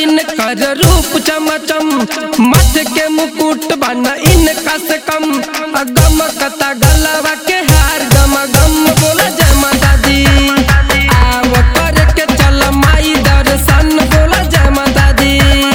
इनकर रूप चमचम, माथे के मुकुट बना इनका से कम, गम कता गलवा के हार गम गम बोला जय माता दी। आव कर के चल माई दर्शन बोला जय माता दी।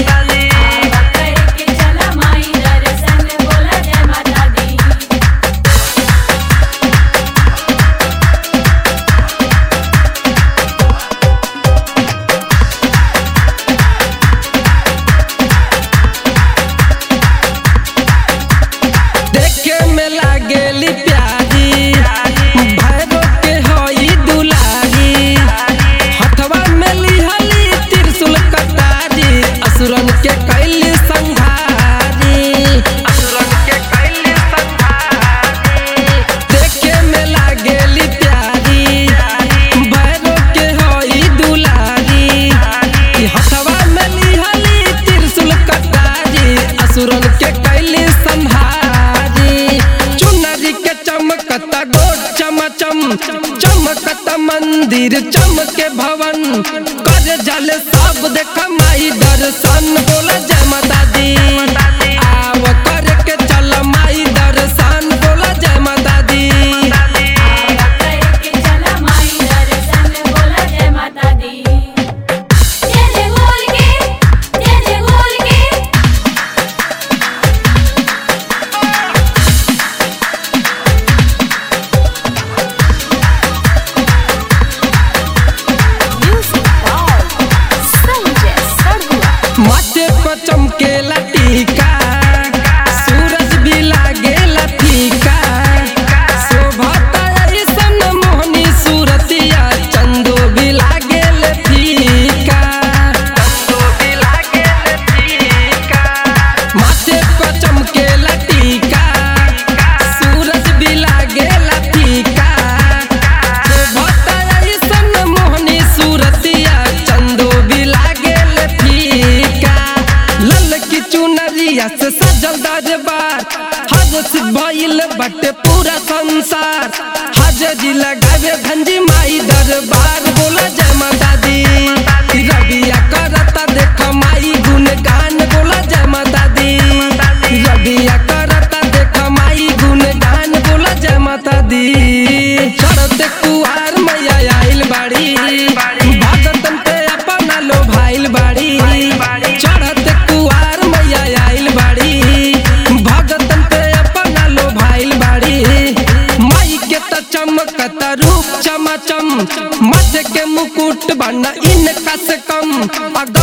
देखे में लागेली प्यारी, भैरो के होई दुलारी, हथवा में लिहली त्रिशूल कटारी, असुरन के कैली संहारी, असुरन के कैली संहारी। देखे में लागेली प्यारी, भैरो के होई दुलारी, हथवा में लिहली त्रिशूल कटारी, असुरन के कैली संहारी। चुनरी के चमकता गोट चमचम, चमकता मंदिर चमके भवन, कर जाले सब देख माई दर्शन बोला जय माता दी। आव कर के चल माई दर्शन बोला जय माता दी। माथे पर चमकेला टीका, सूरज भी लागेला फीका, शोभता ऐसन मोहनी सूरतिया, चंदो भी लागेले फीका, चंदो भी लागेले फीका। माथे पर चमकेला टीका, सूरज भी लागेला फीका, शोभता ऐसन मोहनी सूरतिया, चंदो भी लागेले फीका। लल की चुनरिया से सजल दरबार, हज भइल बटे पूरा संसार, हाजरी लगावे धंजी माई दरबार बोला जय माता दी। रबिया करता देख माई गुणगान बोला जय माता दी। रबिया करता देख माई गुणगान बोला जय माता दी। चढ़ते कुआर मैया आइल बाड़ी, भगतन पे अपना लो भाइल बाड़ी, चढ़ते कुआर मैया आइल बाड़ी, भगतन पे अपना लो भाइल बाड़ी। माई के त चमकता रूप चमचम, माथे के मुकुट बना इनका से कम,